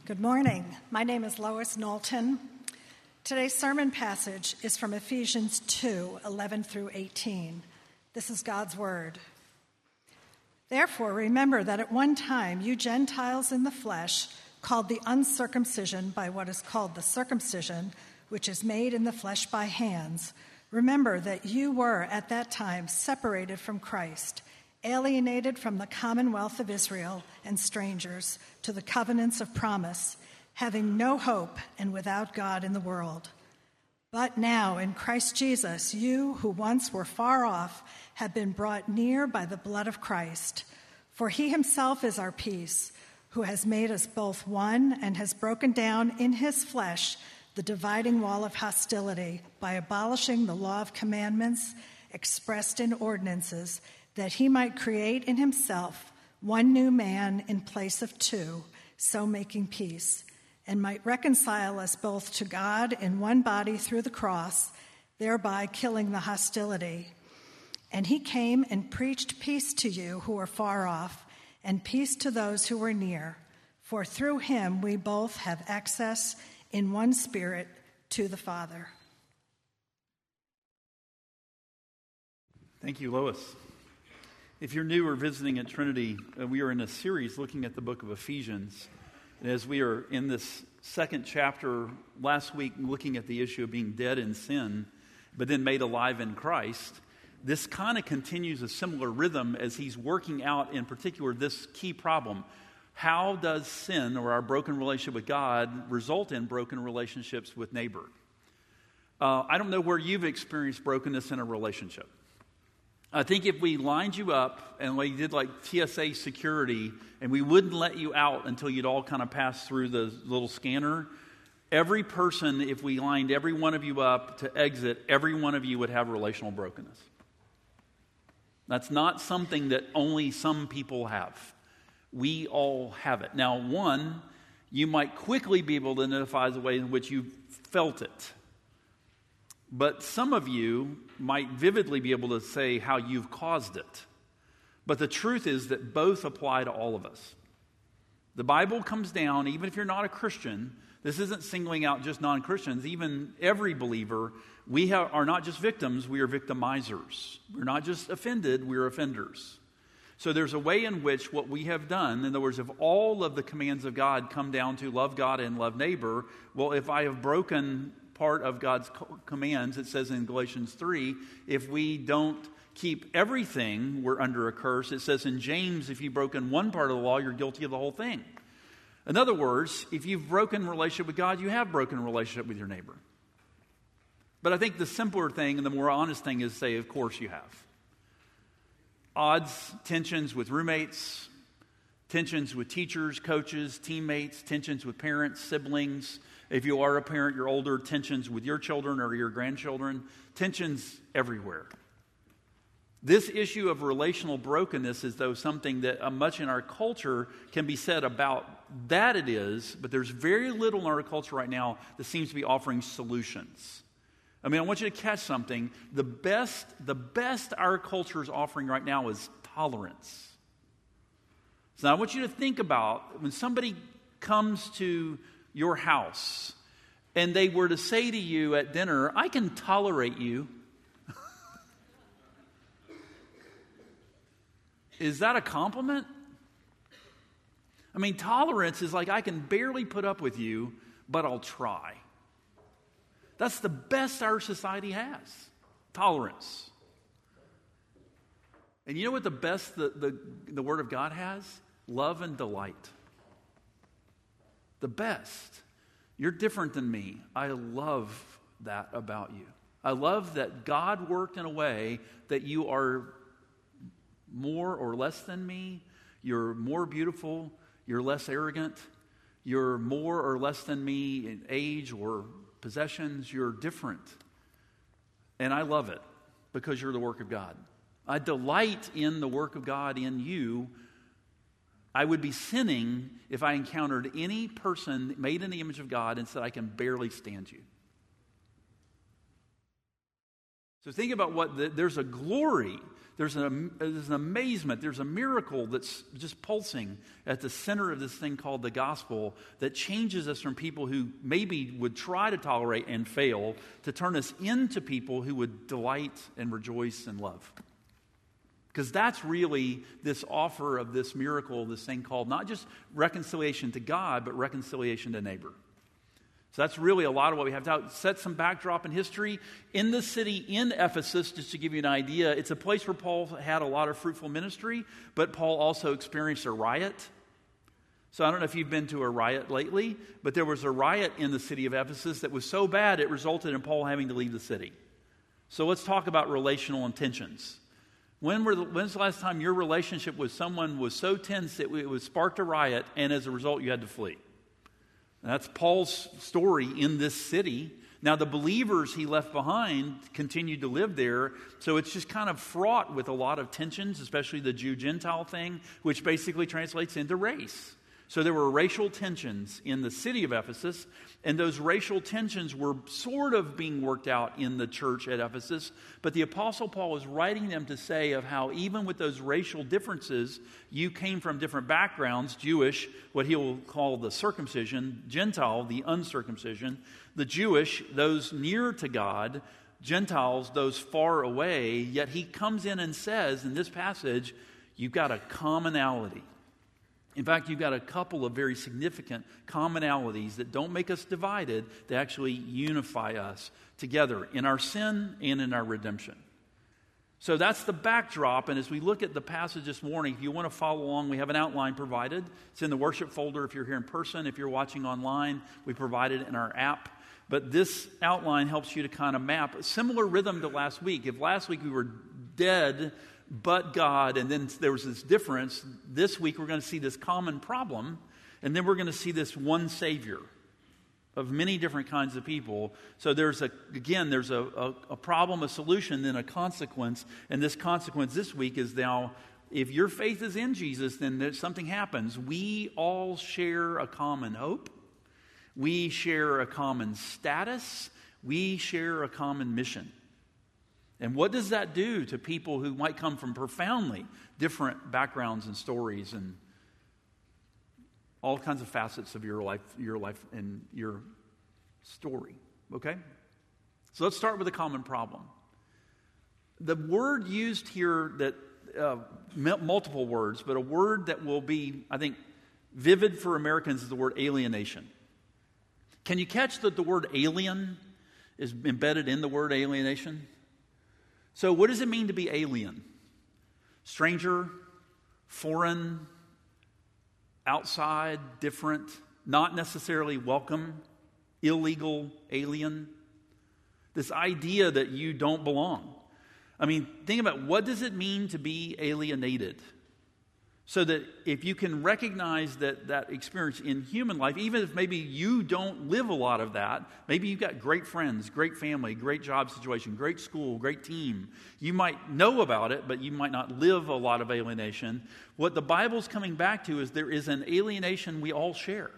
Good morning. My name is Lois Knowlton. Today's sermon passage is from Ephesians 2:11 through 18. This is God's word. Therefore, remember that at one time you Gentiles in the flesh, called the uncircumcision by what is called the circumcision, which is made in the flesh by hands, remember that you were at that time separated from Christ, alienated from the commonwealth of Israel and strangers to the covenants of promise, having no hope and without God in the world. But now in Christ Jesus, you who once were far off have been brought near by the blood of Christ. For he himself is our peace, who has made us both one and has broken down in his flesh the dividing wall of hostility by abolishing the law of commandments expressed in ordinances, that he might create in himself one new man in place of two, so making peace, and might reconcile us both to God in one body through the cross, thereby killing the hostility. And he came and preached peace to you who are far off, and peace to those who are near. For through him we both have access in one spirit to the Father. Thank you, Lois. If you're new or visiting at Trinity, we are in a series looking at the book of Ephesians. And as we are in this second chapter, last week looking at the issue of being dead in sin, but then made alive in Christ, this kind of continues a similar rhythm as he's working out, in particular, this key problem. How does sin or our broken relationship with God result in broken relationships with neighbor? I don't know where you've experienced brokenness in a relationship. I think if we lined you up and we did like TSA security and we wouldn't let you out until you'd all kind of pass through the little scanner, every person, if we lined every one of you up to exit, every one of you would have relational brokenness. That's not something that only some people have. We all have it. Now, one, you might quickly be able to identify the way in which you felt it. But some of you might vividly be able to say how you've caused it. But the truth is that both apply to all of us. The Bible comes down, even if you're not a Christian, this isn't singling out just non-Christians, even every believer, we are not just victims, we are victimizers. We're not just offended, we're offenders. So there's a way in which what we have done, in other words, if all of the commands of God come down to love God and love neighbor, well, if I have broken part of God's commands, it says in Galatians 3, if we don't keep everything, we're under a curse. It says in James, if you've broken one part of the law, you're guilty of the whole thing. In other words, if you've broken relationship with God, you have broken relationship with your neighbor. But I think the simpler thing and the more honest thing is to say, of course you have. Odds, tensions with roommates, tensions with teachers, coaches, teammates, tensions with parents, siblings. If you are a parent, you're older, tensions with your children or your grandchildren, tensions everywhere. This issue of relational brokenness is, though, something that much in our culture can be said about that it is, but there's very little in our culture right now that seems to be offering solutions. I mean, I want you to catch something. The best our culture is offering right now is tolerance. So I want you to think about when somebody comes to your house and they were to say to you at dinner, I can tolerate you. Is that a compliment? I mean, tolerance is like I can barely put up with you, but I'll try. That's the best our society has. Tolerance. And you know what the best the Word of God has? Love and delight. The best. You're different than me. I love that about you. I love that God worked in a way that you are more or less than me. You're more beautiful. You're less arrogant. You're more or less than me in age or possessions. You're different. And I love it because you're the work of God. I delight in the work of God in you. I would be sinning if I encountered any person made in the image of God and said, I can barely stand you. So think about there's a glory, there's an amazement, there's a miracle that's just pulsing at the center of this thing called the gospel that changes us from people who maybe would try to tolerate and fail to turn us into people who would delight and rejoice and love. Because that's really this offer of this miracle, this thing called not just reconciliation to God, but reconciliation to neighbor. So that's really a lot of what we have to set some backdrop in history. In the city in Ephesus, just to give you an idea, it's a place where Paul had a lot of fruitful ministry, but Paul also experienced a riot. So I don't know if you've been to a riot lately, but there was a riot in the city of Ephesus that was so bad it resulted in Paul having to leave the city. So let's talk about relational intentions. When's the last time your relationship with someone was so tense that it was sparked a riot, and as a result you had to flee? That's Paul's story in this city. Now, the believers he left behind continued to live there, so it's just kind of fraught with a lot of tensions, especially the Jew-Gentile thing, which basically translates into race. So there were racial tensions in the city of Ephesus, and those racial tensions were sort of being worked out in the church at Ephesus. But the Apostle Paul was writing them to say of how even with those racial differences, you came from different backgrounds, Jewish, what he will call the circumcision, Gentile, the uncircumcision, the Jewish, those near to God, Gentiles, those far away. Yet he comes in and says in this passage, you've got a commonality. In fact, you've got a couple of very significant commonalities that don't make us divided, they actually unify us together in our sin and in our redemption. So that's the backdrop, and as we look at the passage this morning, if you want to follow along, we have an outline provided. It's in the worship folder if you're here in person. If you're watching online, we provide it in our app. But this outline helps you to kind of map a similar rhythm to last week. If last week we were dead but God, and then there was this difference, this week we're going to see this common problem, and then we're going to see this one Savior of many different kinds of people. So there's a problem, a solution, then a consequence, and this consequence this week is now, if your faith is in Jesus, then something happens. We all share a common hope. We share a common status. We share a common mission. And what does that do to people who might come from profoundly different backgrounds and stories and all kinds of facets of your life and your story? Okay? So let's start with a common problem. The word used here, that multiple words, but a word that will be, I think, vivid for Americans is the word alienation. Can you catch that the word alien is embedded in the word alienation? So what does it mean to be alien? Stranger, foreign, outside, different, not necessarily welcome, illegal, alien. This idea that you don't belong. I mean, think about what does it mean to be alienated? So that if you can recognize that experience in human life, even if maybe you don't live a lot of that, maybe you've got great friends, great family, great job situation, great school, great team. You might know about it, but you might not live a lot of alienation. What the Bible's coming back to is there is an alienation we all share.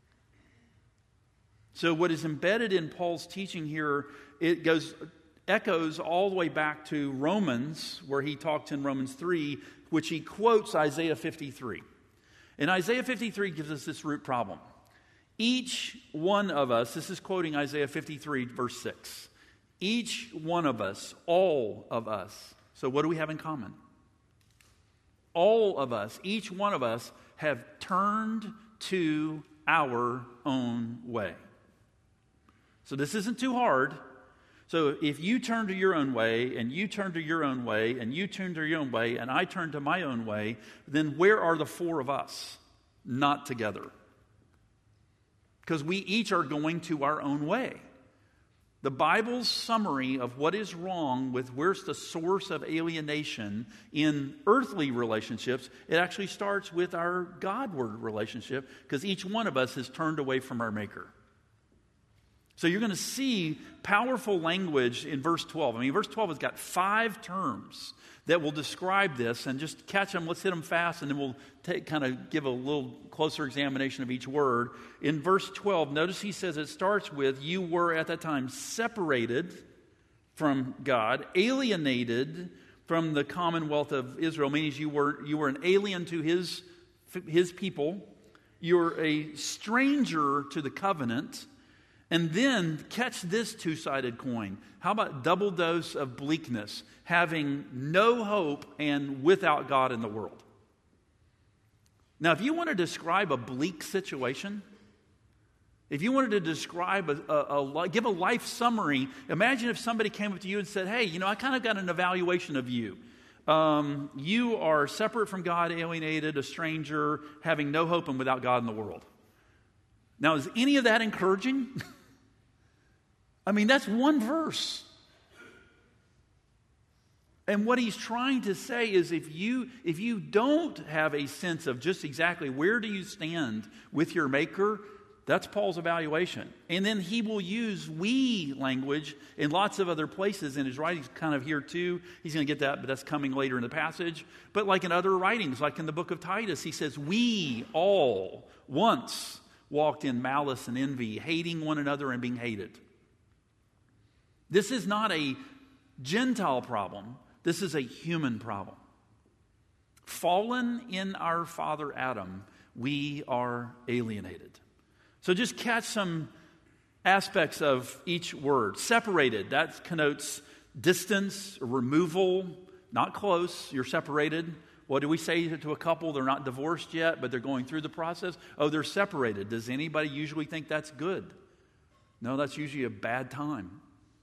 So what is embedded in Paul's teaching here, it echoes all the way back to Romans, where he talked in Romans 3, which he quotes Isaiah 53. And Isaiah 53 gives us this root problem. Each one of us, this is quoting Isaiah 53, verse 6. Each one of us, all of us. So what do we have in common? All of us, each one of us have turned to our own way. So this isn't too hard. So if you turn to your own way, and you turn to your own way, and you turn to your own way, and I turn to my own way, then where are the four of us? Not together. Because we each are going to our own way. The Bible's summary of what is wrong with where's the source of alienation in earthly relationships, it actually starts with our Godward relationship, because each one of us has turned away from our Maker. So you're going to see powerful language in verse 12. I mean, verse 12 has got 5 terms that will describe this, and just catch them. Let's hit them fast, and then we'll kind of give a little closer examination of each word. In verse 12, notice he says it starts with, you were at that time separated from God, alienated from the commonwealth of Israel, means you were an alien to his people. You're a stranger to the covenant. And then catch this two-sided coin. How about double dose of bleakness, having no hope and without God in the world? Now, if you want to describe a bleak situation, if you wanted to describe give a life summary, imagine if somebody came up to you and said, hey, I kind of got an evaluation of you. You are separate from God, alienated, a stranger, having no hope and without God in the world. Now, is any of that encouraging? I mean, that's one verse. And what he's trying to say is if you don't have a sense of just exactly where do you stand with your Maker, that's Paul's evaluation. And then he will use we language in lots of other places in his writings, kind of here too. He's going to get that, but that's coming later in the passage. But like in other writings, like in the book of Titus, he says, we all once walked in malice and envy, hating one another and being hated. This is not a Gentile problem. This is a human problem. Fallen in our father Adam, we are alienated. So just catch some aspects of each word. Separated, that connotes distance, removal, not close, you're separated. What do we say to a couple? They're not divorced yet, but they're going through the process. Oh, they're separated. Does anybody usually think that's good? No, that's usually a bad time.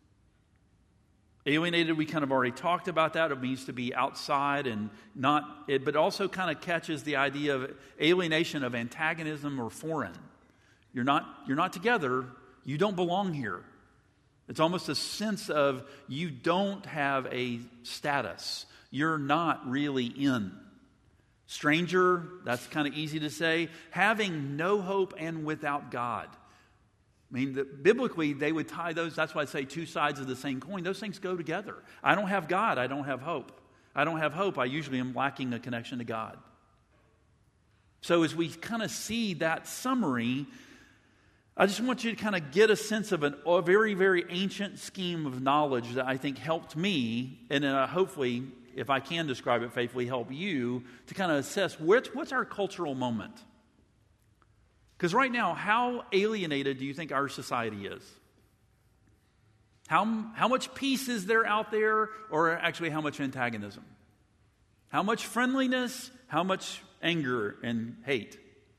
Alienated, we kind of already talked about that. It means to be outside and not, but also kind of catches the idea of alienation, of antagonism or foreign. You're not together. You don't belong here. It's almost a sense of you don't have a status. You're not really in. Stranger, that's kind of easy to say. Having no hope and without God. I mean, biblically, they would tie those, that's why I say two sides of the same coin. Those things go together. I don't have God, I don't have hope. I don't have hope, I usually am lacking a connection to God. So as we kind of see that summary, I just want you to kind of get a sense of a very, very ancient scheme of knowledge that I think helped me, and hopefully, if I can describe it faithfully, help you to kind of assess what's our cultural moment. Because right now, how alienated do you think our society is? How much peace is there out there, or actually how much antagonism? How much friendliness, how much anger and hate?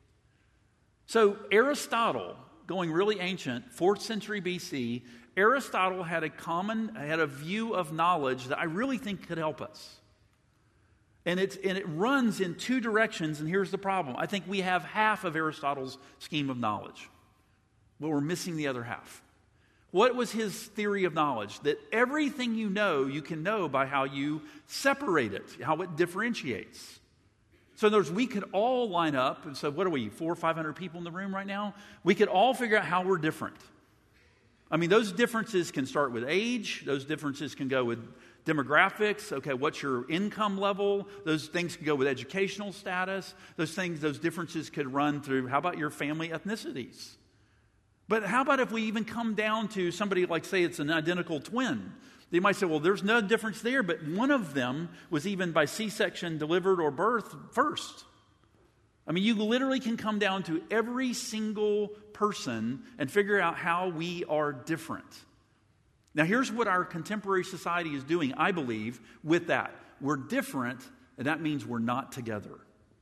So Aristotle, going really ancient, 4th century BC, Aristotle had a view of knowledge that I really think could help us. And it runs in two directions, and here's the problem. I think we have half of Aristotle's scheme of knowledge, but we're missing the other half. What was his theory of knowledge? That everything you can know by how you separate it, how it differentiates. So in other words, we could all line up, and so what are we, 400 or 500 people in the room right now? We could all figure out how we're different. I mean, those differences can start with age. Those differences can go with demographics. Okay, what's your income level? Those things can go with educational status. Those differences could run through, how about your family ethnicities? But how about if we even come down to somebody like, say, it's an identical twin? They might say, well, there's no difference there, but one of them was even by C-section delivered or birth first. I mean, you literally can come down to every single person and figure out how we are different. Now, here's what our contemporary society is doing, I believe, with that. We're different, and that means we're not together.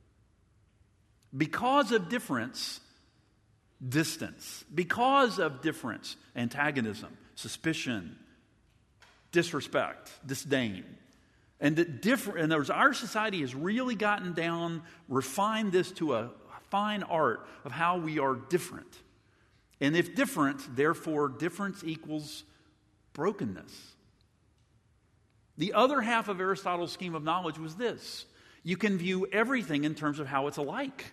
Because of difference, distance. Because of difference, antagonism, suspicion, disrespect, disdain. And in other words, our society has really gotten down, refined this to a fine art of how we are different. And if different, therefore difference equals brokenness. The other half of Aristotle's scheme of knowledge was this. You can view everything in terms of how it's alike.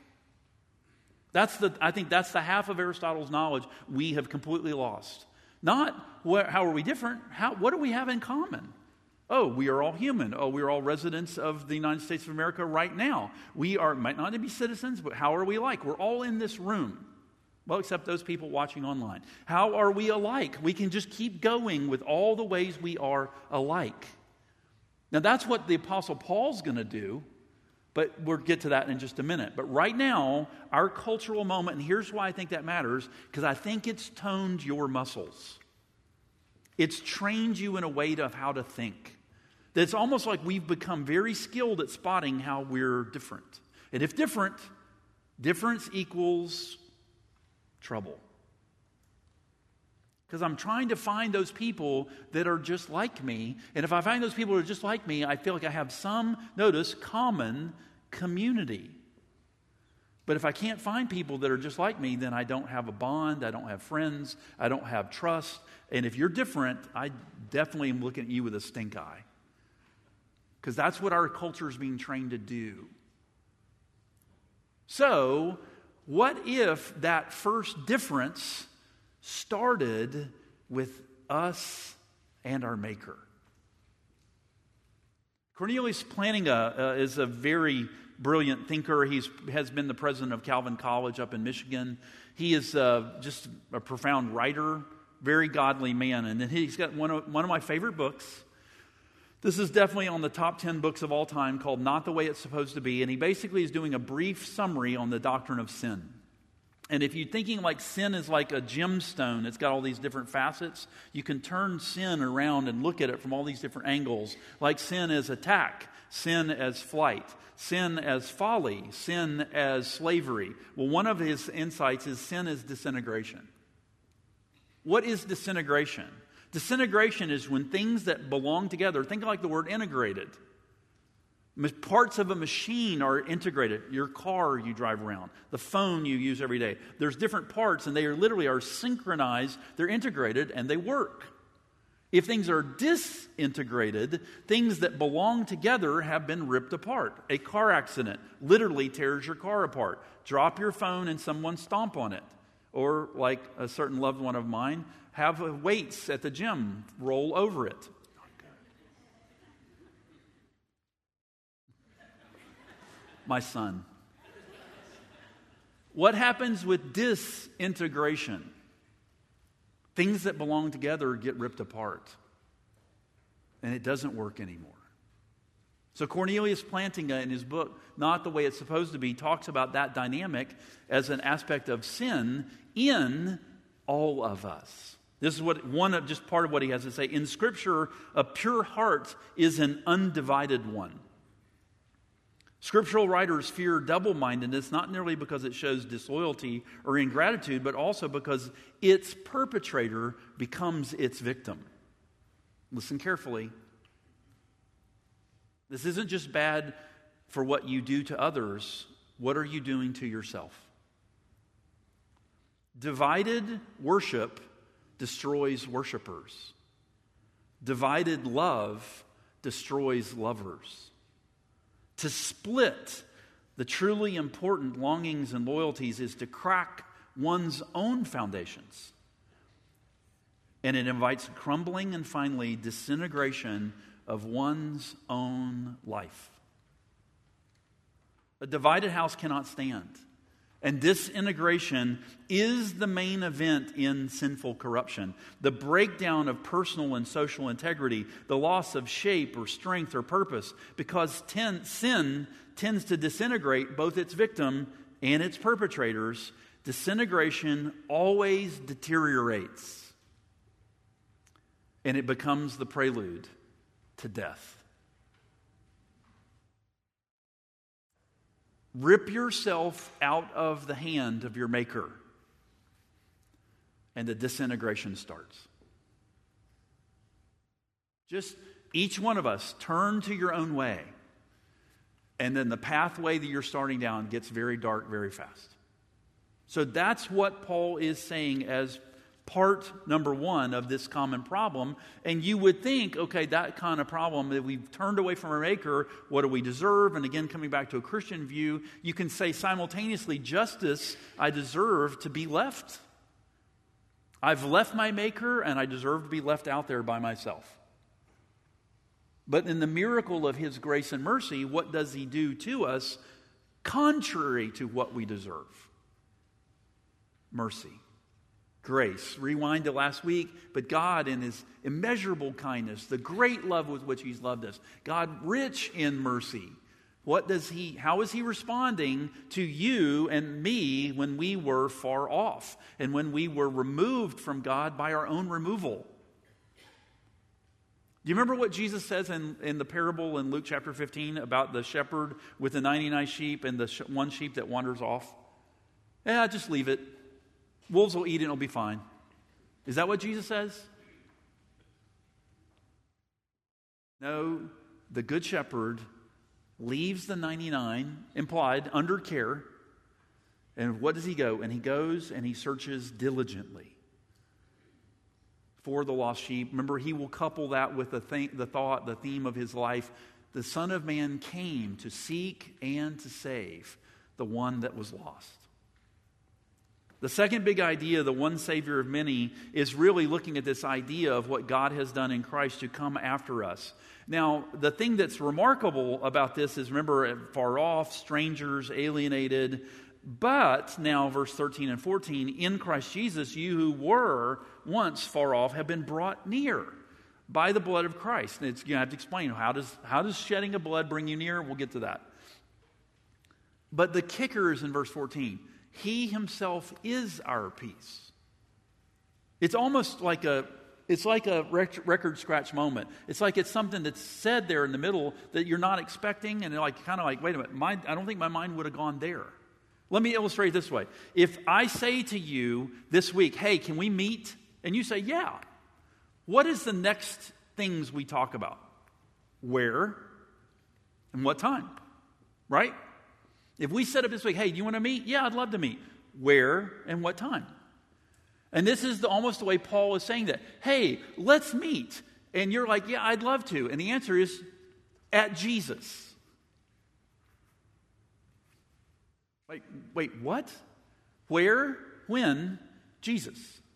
I think that's the half of Aristotle's knowledge we have completely lost. Not how are we different, what do we have in common? Oh, we are all human. Oh, we are all residents of the United States of America right now. We might not be citizens, but how are we like? We're all in this room. Well, except those people watching online. How are we alike? We can just keep going with all the ways we are alike. Now, that's what the Apostle Paul's going to do, but we'll get to that in just a minute. But right now, our cultural moment, and here's why I think that matters, because I think it's toned your muscles. It's trained you in a way of how to think. That it's almost like we've become very skilled at spotting how we're different. And if difference equals trouble. Because I'm trying to find those people that are just like me. And if I find those people that are just like me, I feel like I have some, notice, common community. But if I can't find people that are just like me, then I don't have a bond, I don't have friends, I don't have trust. And if you're different, I definitely am looking at you with a stink eye. Because that's what our culture is being trained to do. So, what if that first difference started with us and our Maker? Cornelius Plantinga is a very brilliant thinker. He has been the president of Calvin College up in Michigan. He is just a profound writer, very godly man. And then he's got one of my favorite books. This is definitely on the top 10 books of all time, called Not the Way It's Supposed to Be. And he basically is doing a brief summary on the doctrine of sin. And if you're thinking like sin is like a gemstone, it's got all these different facets, you can turn sin around and look at it from all these different angles. Like sin as attack, sin as flight, sin as folly, sin as slavery. Well, one of his insights is sin is disintegration. What is disintegration? Disintegration is when things that belong together, think like the word integrated. Parts of a machine are integrated. Your car you drive around, the phone you use every day. There's different parts and they are literally synchronized, they're integrated and they work. If things are disintegrated, things that belong together have been ripped apart. A car accident literally tears your car apart. Drop your phone and someone stomp on it. Or like a certain loved one of mine, have weights at the gym roll over it. My son. What happens with disintegration? Things that belong together get ripped apart. And it doesn't work anymore. So Cornelius Plantinga in his book, Not the Way It's Supposed to Be, talks about that dynamic as an aspect of sin in all of us. This is just part of what he has to say. In Scripture, a pure heart is an undivided one. Scriptural writers fear double-mindedness, not merely because it shows disloyalty or ingratitude, but also because its perpetrator becomes its victim. Listen carefully. This isn't just bad for what you do to others. What are you doing to yourself? Divided worship destroys worshipers. Divided love destroys lovers. To split the truly important longings and loyalties is to crack one's own foundations. And it invites crumbling and finally disintegration of one's own life. A divided house cannot stand. And disintegration is the main event in sinful corruption. The breakdown of personal and social integrity, the loss of shape or strength or purpose, because sin tends to disintegrate both its victim and its perpetrators. Disintegration always deteriorates. And it becomes the prelude to death. Rip yourself out of the hand of your Maker, and the disintegration starts. Just each one of us turn to your own way, and then the pathway that you're starting down gets very dark very fast. So that's what Paul is saying as part number one of this common problem. And you would think, okay, that kind of problem, that we've turned away from our Maker, what do we deserve? And again, coming back to a Christian view, you can say simultaneously, justice, I deserve to be left. I've left my Maker, and I deserve to be left out there by myself. But in the miracle of His grace and mercy, what does He do to us contrary to what we deserve? mercy. Grace. Rewind to last week, but God in His immeasurable kindness, the great love with which He's loved us, God rich in mercy. How is He responding to you and me when we were far off and when we were removed from God by our own removal? Do you remember what Jesus says in the parable in Luke chapter 15 about the shepherd with the 99 sheep and the one sheep that wanders off? Yeah, just leave it. Wolves will eat it and it'll be fine. Is that what Jesus says? No, the good shepherd leaves the 99, implied, under care. And what does he go? And he goes and he searches diligently for the lost sheep. Remember, he will couple that with the theme of his life. The Son of Man came to seek and to save the one that was lost. The second big idea, the one Savior of many, is really looking at this idea of what God has done in Christ to come after us. Now, the thing that's remarkable about this is, remember, far off, strangers, alienated. But now, verse 13 and 14, in Christ Jesus, you who were once far off have been brought near by the blood of Christ. And you have to explain, how does shedding of blood bring you near? We'll get to that. But the kicker is in verse 14. He Himself is our peace. It's almost like a record scratch moment. It's like it's something that's said there in the middle that you're not expecting, and wait a minute, I don't think my mind would have gone there. Let me illustrate it this way. If I say to you this week, hey, can we meet? And you say, yeah. What is the next things we talk about? Where and what time? Right? If we set up this week, hey, do you want to meet? Yeah, I'd love to meet. Where and what time? And this is almost the way Paul is saying that. Hey, let's meet. And you're like, yeah, I'd love to. And the answer is at Jesus. Wait, what? Where? When? Jesus.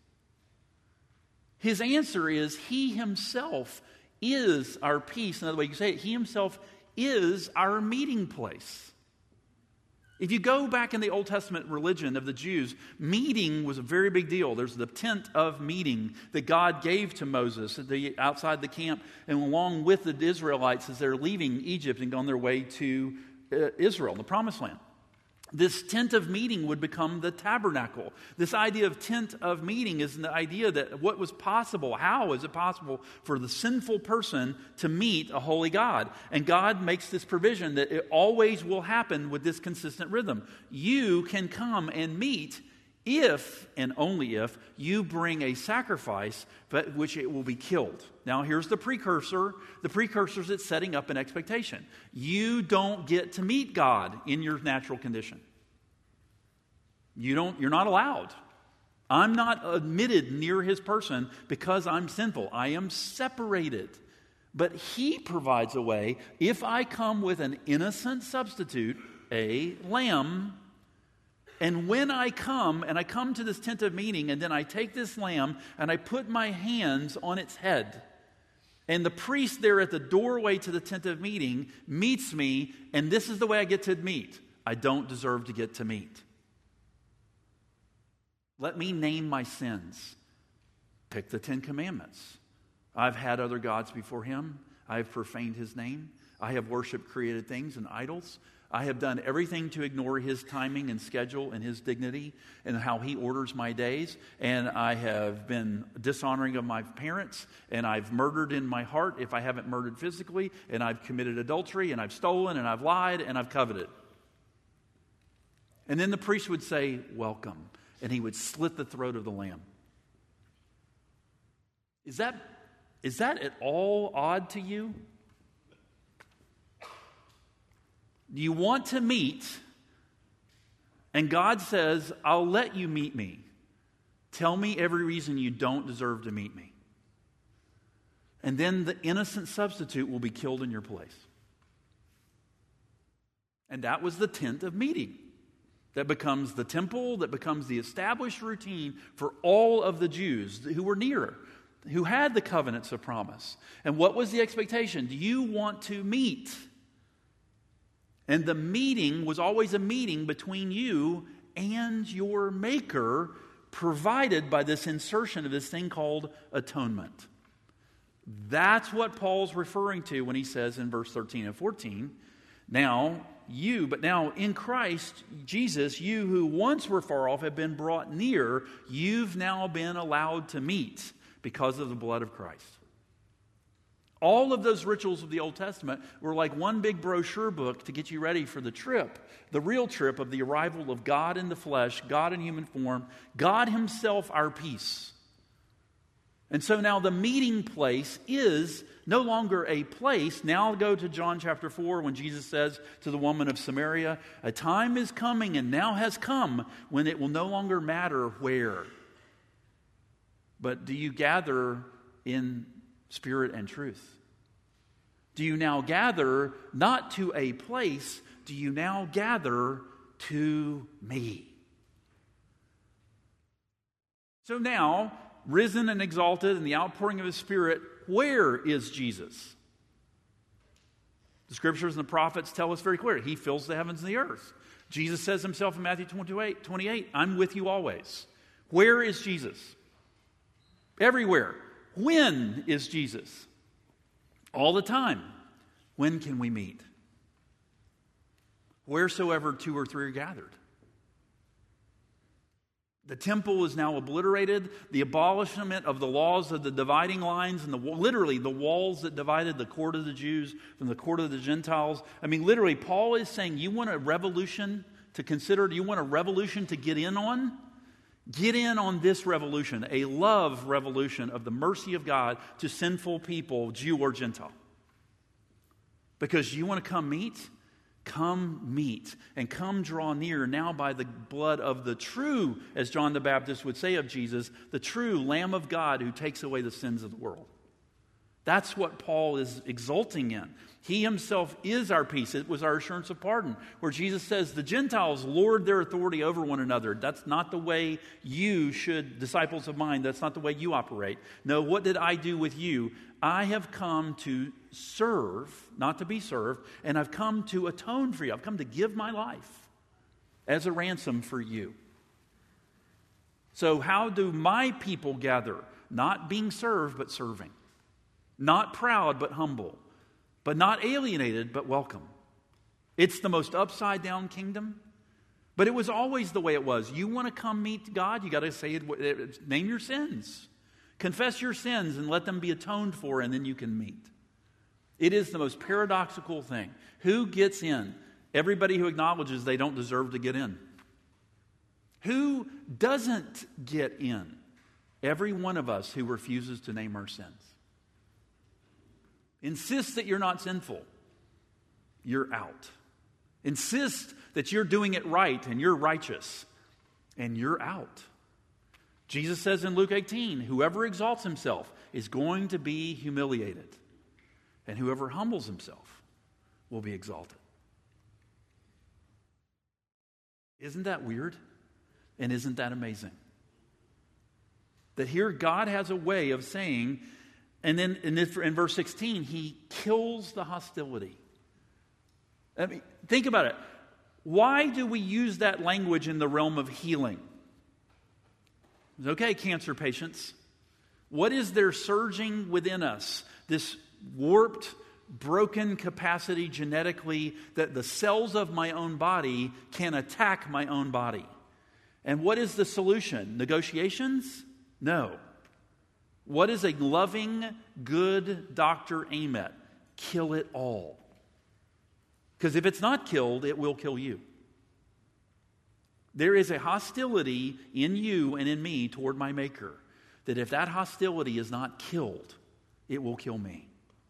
His answer is He Himself is our peace. Another way you can say it, He Himself is our meeting place. If you go back in the Old Testament religion of the Jews, meeting was a very big deal. There's the tent of meeting that God gave to Moses outside the camp, and along with the Israelites as they're leaving Egypt and on their way to Israel, the Promised Land. This tent of meeting would become the tabernacle. This idea of tent of meeting is the idea that what was possible, how is it possible for the sinful person to meet a holy God? And God makes this provision that it always will happen with this consistent rhythm. You can come and meet if, and only if, you bring a sacrifice, but which it will be killed. Now here's the precursor. The precursor is it's setting up an expectation. You don't get to meet God in your natural condition. You're not allowed. I'm not admitted near His person because I'm sinful. I am separated. But He provides a way. If I come with an innocent substitute, a lamb, and when I come to this tent of meeting, and then I take this lamb and I put my hands on its head, and the priest there at the doorway to the tent of meeting meets me, and this is the way I get to meet. I don't deserve to get to meet. Let me name my sins. Pick the 10 Commandments. I've had other gods before Him. I have profaned His name. I have worshiped created things and idols. I have done everything to ignore His timing and schedule and His dignity and how He orders my days. And I have been dishonoring of my parents, and I've murdered in my heart if I haven't murdered physically, and I've committed adultery, and I've stolen, and I've lied, and I've coveted. And then the priest would say, welcome, and he would slit the throat of the lamb. Is that at all odd to you? You want to meet, and God says, I'll let you meet me. Tell me every reason you don't deserve to meet me. And then the innocent substitute will be killed in your place. And that was the tent of meeting. That becomes the temple, that becomes the established routine for all of the Jews who were near, who had the covenants of promise. And what was the expectation? Do you want to meet? And the meeting was always a meeting between you and your Maker provided by this insertion of this thing called atonement. That's what Paul's referring to when he says in verse 13 and 14, now in Christ Jesus, you who once were far off have been brought near. You've now been allowed to meet because of the blood of Christ. All of those rituals of the Old Testament were like one big brochure book to get you ready for the trip, the real trip of the arrival of God in the flesh, God in human form, God himself our peace. And so now the meeting place is no longer a place. Now go to John chapter 4 when Jesus says to the woman of Samaria, a time is coming and now has come when it will no longer matter where. But do you gather in spirit and truth? Do you now gather not to a place, do you now gather to me? So now, risen and exalted in the outpouring of his Spirit, where is Jesus? The scriptures and the prophets tell us very clearly, he fills the heavens and the earth. Jesus says himself in Matthew 28, I'm with you always. Where is Jesus? Everywhere. When is Jesus? All the time. When can we meet? Wheresoever two or three are gathered. The temple is now obliterated. The abolishment of the laws of the dividing lines and literally the walls that divided the court of the Jews from the court of the Gentiles. I mean, literally, Paul is saying, you want a revolution to consider? Do you want a revolution to get in on? Get in on this revolution, a love revolution of the mercy of God to sinful people, Jew or Gentile. Because you want to come meet? Come meet and come draw near now by the blood of the true, as John the Baptist would say of Jesus, the true Lamb of God who takes away the sins of the world. That's what Paul is exulting in. He himself is our peace. It was our assurance of pardon, where Jesus says the Gentiles lord their authority over one another. That's not the way you should, disciples of mine, that's not the way you operate. No, what did I do with you? I have come to serve, not to be served, and I've come to atone for you. I've come to give my life as a ransom for you. So how do my people gather? Not being served, but serving. Not proud, but humble. But not alienated, but welcome. It's the most upside down kingdom. But it was always the way it was. You want to come meet God, you got to say, name your sins. Confess your sins and let them be atoned for, and then you can meet. It is the most paradoxical thing. Who gets in? Everybody who acknowledges they don't deserve to get in. Who doesn't get in? Every one of us who refuses to name our sins. Insist that you're not sinful. You're out. Insist that you're doing it right and you're righteous. And you're out. Jesus says in Luke 18, whoever exalts himself is going to be humiliated. And whoever humbles himself will be exalted. Isn't that weird? And isn't that amazing? That here God has a way of saying, and then in verse 16, he kills the hostility. I mean, think about it. Why do we use that language in the realm of healing? Okay, cancer patients. What is there surging within us? This warped, broken capacity genetically that the cells of my own body can attack my own body. And what is the solution? Negotiations? No. What is a loving, good doctor aim at? Kill it all. Because if it's not killed, it will kill you. There is a hostility in you and in me toward my Maker, that if that hostility is not killed, it will kill me.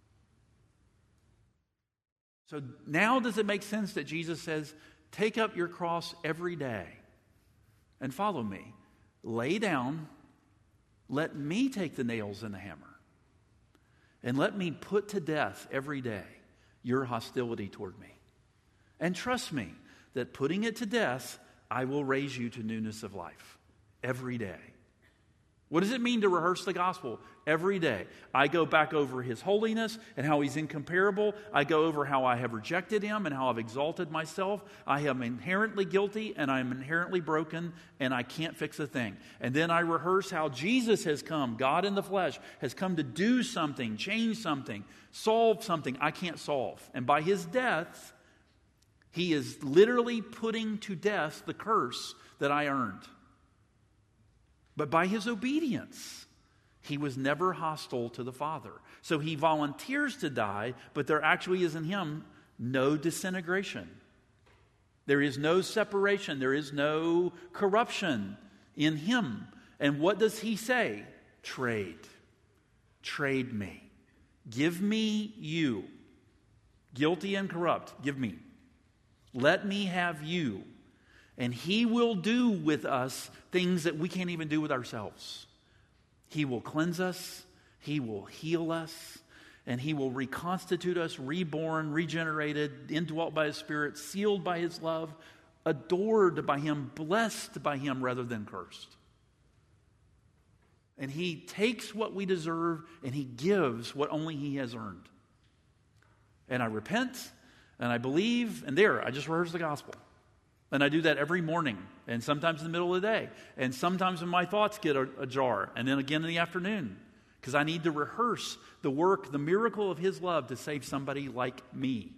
So now does it make sense that Jesus says, take up your cross every day and follow me. Lay down, let me take the nails and the hammer, and let me put to death every day your hostility toward me. And trust me that putting it to death, I will raise you to newness of life every day. What does it mean to rehearse the gospel? Every day. I go back over his holiness and how he's incomparable. I go over how I have rejected him and how I've exalted myself. I am inherently guilty and I'm inherently broken and I can't fix a thing. And then I rehearse how Jesus has come, God in the flesh, has come to do something, change something, solve something I can't solve. And by his death, he is literally putting to death the curse that I earned. But by his obedience, he was never hostile to the Father. So he volunteers to die, but there actually is in him no disintegration. There is no separation. There is no corruption in him. And what does he say? Trade. Trade me. Give me you. Guilty and corrupt, give me. Let me have you. And he will do with us things that we can't even do with ourselves. He will cleanse us. He will heal us. And he will reconstitute us, reborn, regenerated, indwelt by his Spirit, sealed by his love, adored by him, blessed by him rather than cursed. And he takes what we deserve and he gives what only he has earned. And I repent and I believe, and there, I just rehearse the gospel. And I do that every morning, and sometimes in the middle of the day, and sometimes when my thoughts get ajar, and then again in the afternoon, because I need to rehearse the work, the miracle of his love to save somebody like me.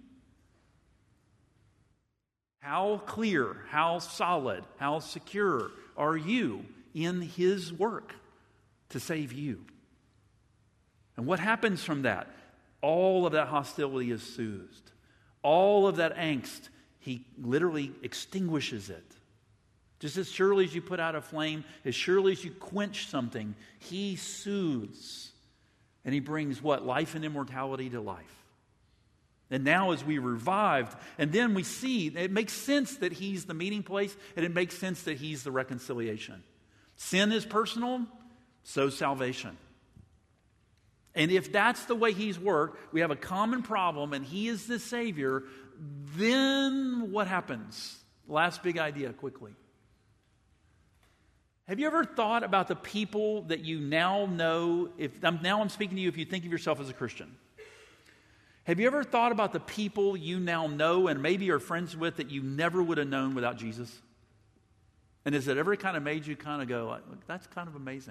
How clear, how solid, how secure are you in his work to save you? And what happens from that? All of that hostility is soothed. All of that angst, he literally extinguishes it. Just as surely as you put out a flame, as surely as you quench something, he soothes. And he brings what? Life and immortality to life. And now as we revived, and then we see, it makes sense that he's the meeting place, and it makes sense that he's the reconciliation. Sin is personal, so salvation. And if that's the way he's worked, we have a common problem, and he is the Savior, then what happens? Last big idea, quickly. Have you ever thought about the people that you now know? Now I'm speaking to you if you think of yourself as a Christian. Have you ever thought about the people you now know and maybe are friends with that you never would have known without Jesus? And has it ever kind of made you kind of go, that's kind of amazing?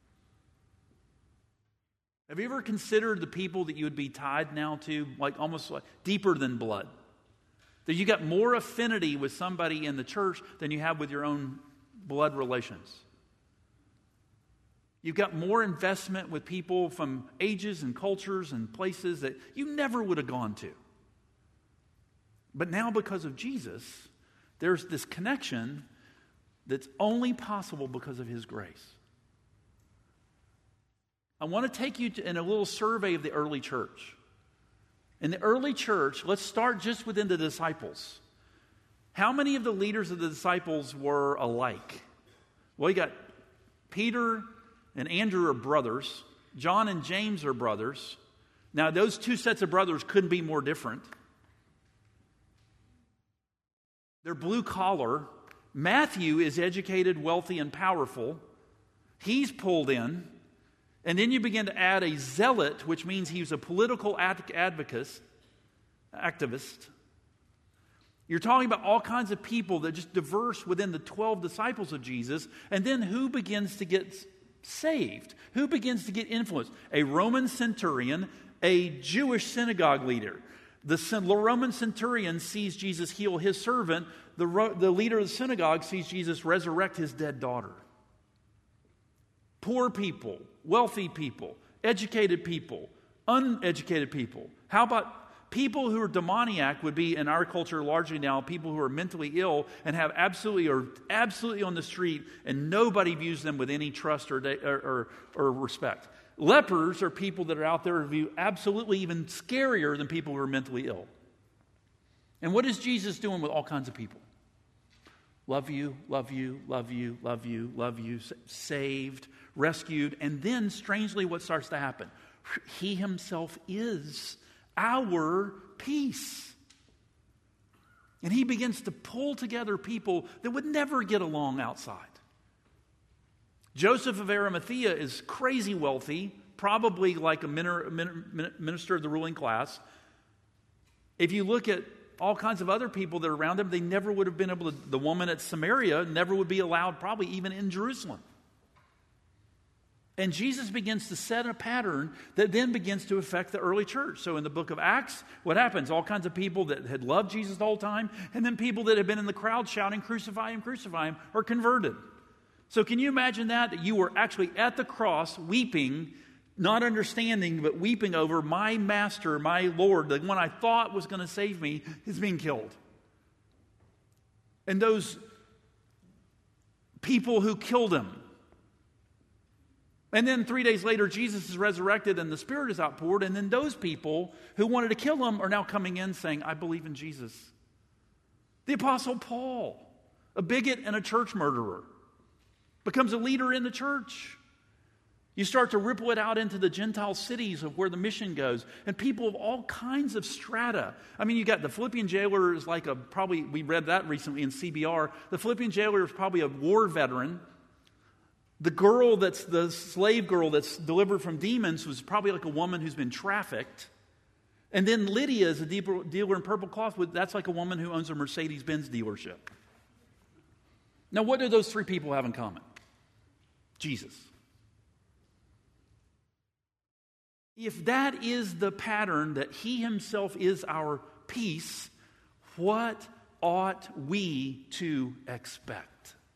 Have you ever considered the people that you would be tied now to, almost deeper than blood? That you got more affinity with somebody in the church than you have with your own blood relations. You've got more investment with people from ages and cultures and places that you never would have gone to. But now because of Jesus, there's this connection that's only possible because of his grace. I want to take you in a little survey of the early church. In the early church, let's start just within the disciples. How many of the leaders of the disciples were alike? Well, you got Peter and Andrew are brothers. John and James are brothers. Now, those two sets of brothers couldn't be more different. They're blue collar. Matthew is educated, wealthy, and powerful. He's pulled in. And then you begin to add a zealot, which means he was a political activist. You're talking about all kinds of people that just diverse within the 12 disciples of Jesus. And then who begins to get saved? Who begins to get influenced? A Roman centurion, a Jewish synagogue leader. The Roman centurion sees Jesus heal his servant. The leader of the synagogue sees Jesus resurrect his dead daughter. Poor people, wealthy people, educated people, uneducated people. How about people who are demoniac would be in our culture largely now people who are mentally ill and have absolutely on the street and nobody views them with any trust or respect. Lepers are people that are out there who view absolutely even scarier than people who are mentally ill. And what is Jesus doing with all kinds of people? Love you, love you, love you, love you, love you, saved, rescued, and then strangely what starts to happen? He himself is our peace. And he begins to pull together people that would never get along outside. Joseph of Arimathea is crazy wealthy, probably like a minister of the ruling class. If you look at all kinds of other people that are around him, they never would have been able to, the woman at Samaria never would be allowed probably even in Jerusalem. And Jesus begins to set a pattern that then begins to affect the early church. So in the book of Acts, what happens? All kinds of people that had loved Jesus the whole time, and then people that had been in the crowd shouting, crucify him, are converted. So can you imagine that you were actually at the cross weeping, not understanding, but weeping over my master, my Lord, the one I thought was going to save me, is being killed. And those people who killed him. And then 3 days later, Jesus is resurrected and the Spirit is outpoured. And then those people who wanted to kill him are now coming in saying, I believe in Jesus. The Apostle Paul, a bigot and a church murderer, becomes a leader in the church. You start to ripple it out into the Gentile cities of where the mission goes. And people of all kinds of strata. I mean, you got the Philippian jailer is like probably, we read that recently in CBR. The Philippian jailer is probably a war veteran. The girl that's the slave girl that's delivered from demons was probably like a woman who's been trafficked. And then Lydia is a dealer in purple cloth. That's like a woman who owns a Mercedes-Benz dealership. Now, what do those three people have in common? Jesus. If that is the pattern, that he himself is our peace, what ought we to expect?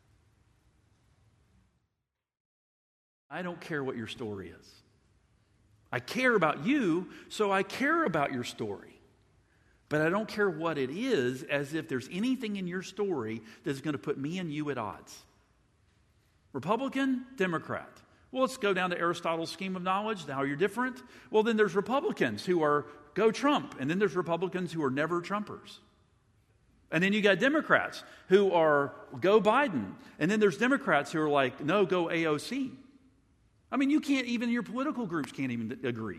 I don't care what your story is. I care about you, so I care about your story. But I don't care what it is, as if there's anything in your story that's going to put me and you at odds. Republican, Democrat. Well, let's go down to Aristotle's scheme of knowledge. How you're different? Well, then there's Republicans who are go Trump, and then there's Republicans who are never Trumpers. And then you got Democrats who are go Biden, and then there's Democrats who are like, no, go AOC. I mean, you can't, even your political groups can't even agree.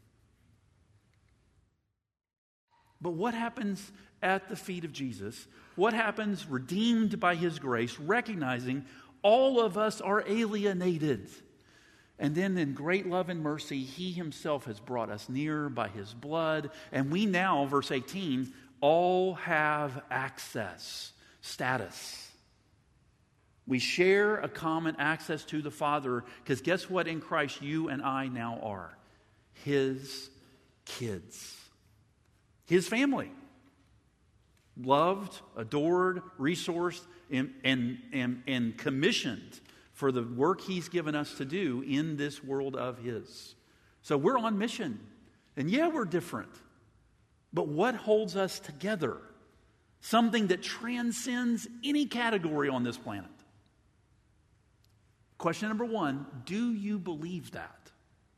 But what happens at the feet of Jesus? What happens redeemed by his grace, recognizing all of us are alienated? And then in great love and mercy, he himself has brought us near by his blood. And we now, verse 18, all have access, status. We share a common access to the Father, because guess what? In Christ, you and I now are his kids, his family, loved, adored, resourced, and commissioned for the work he's given us to do in this world of his. So we're on mission. And yeah, we're different. But what holds us together? Something that transcends any category on this planet. Question number one, do you believe that?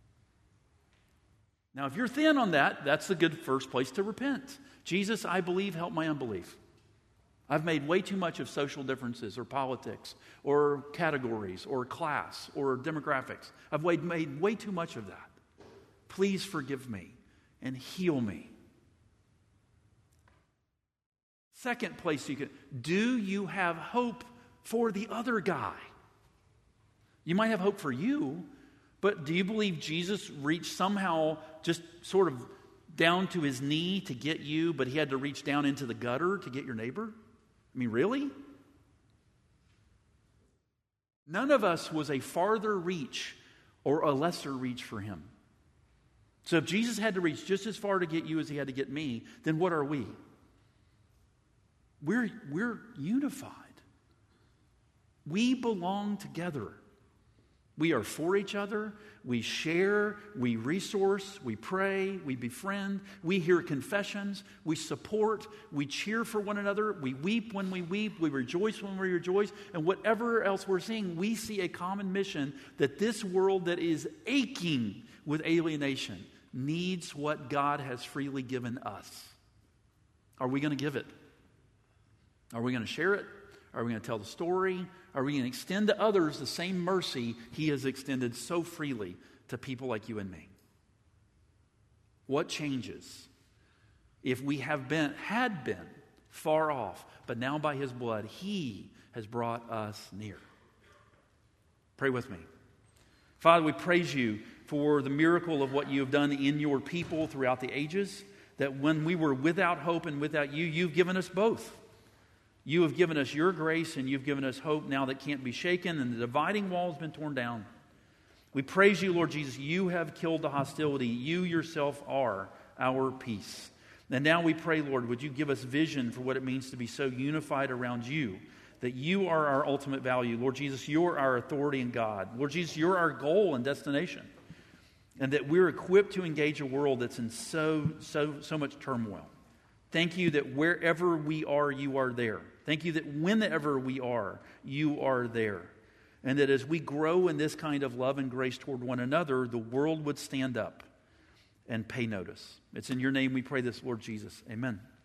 Now, if you're thin on that, that's a good first place to repent. Jesus, I believe, help my unbelief. I've made way too much of social differences or politics or categories or class or demographics. I've made way too much of that. Please forgive me and heal me. Second place do you have hope for the other guy? You might have hope for you, but do you believe Jesus reached somehow just sort of down to his knee to get you, but he had to reach down into the gutter to get your neighbor? I mean, really? None of us was a farther reach or a lesser reach for him. So if Jesus had to reach just as far to get you as he had to get me, then what are we? We're unified. We belong together. We are for each other. We share, we resource, we pray, we befriend, we hear confessions, we support, we cheer for one another, we weep when we weep, we rejoice when we rejoice, and whatever else we're seeing, we see a common mission that this world that is aching with alienation needs what God has freely given us. Are we going to give it? Are we going to share it? Are we going to tell the story? Are we going to extend to others the same mercy he has extended so freely to people like you and me? What changes if we had been far off, but now by his blood he has brought us near? Pray with me. Father, we praise you for the miracle of what you have done in your people throughout the ages, that when we were without hope and without you, you've given us both. You have given us your grace, and you've given us hope now that can't be shaken, and the dividing wall has been torn down. We praise you, Lord Jesus. You have killed the hostility. You yourself are our peace. And now we pray, Lord, would you give us vision for what it means to be so unified around you, that you are our ultimate value. Lord Jesus, you're our authority in God. Lord Jesus, you're our goal and destination. And that we're equipped to engage a world that's in so much turmoil. Thank you that wherever we are, you are there. Thank you that whenever we are, you are there. And that as we grow in this kind of love and grace toward one another, the world would stand up and pay notice. It's in your name we pray this, Lord Jesus. Amen.